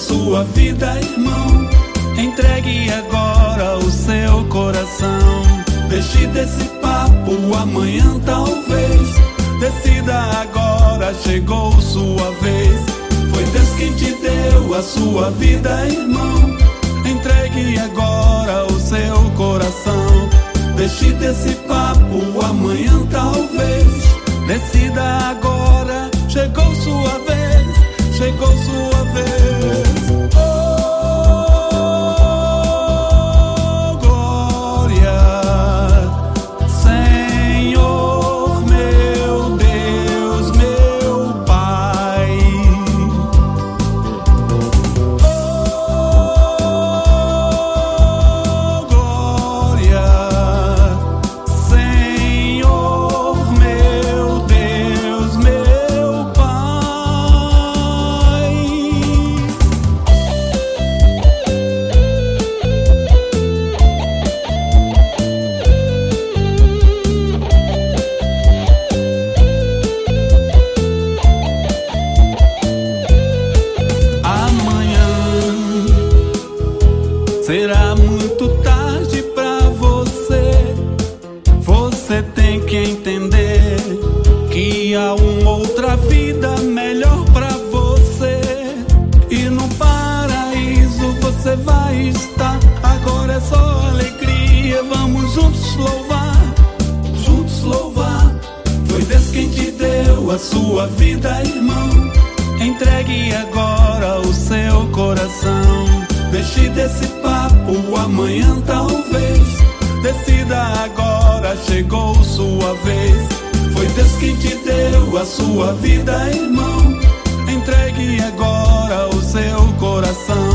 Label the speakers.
Speaker 1: sua vida, irmão. Entregue agora o seu coração. Deixe desse papo, amanhã talvez. Decida agora, chegou sua vez. Foi Deus quem te deu a sua vida, irmão. Entregue agora o seu coração. Deixe desse papo, amanhã talvez. Decida agora, chegou sua vez. Chegou sua vez. Será muito tarde pra você. Você tem que entender que há uma outra vida melhor pra você. E no paraíso você vai estar. Agora é só alegria, vamos juntos louvar. Juntos louvar. Foi Deus quem te deu a sua vida, irmão. Entregue agora o seu coração. Deixe desse papo, amanhã talvez. Decida agora, chegou sua vez. Foi Deus quem te deu a sua vida, irmão. Entregue agora o seu coração.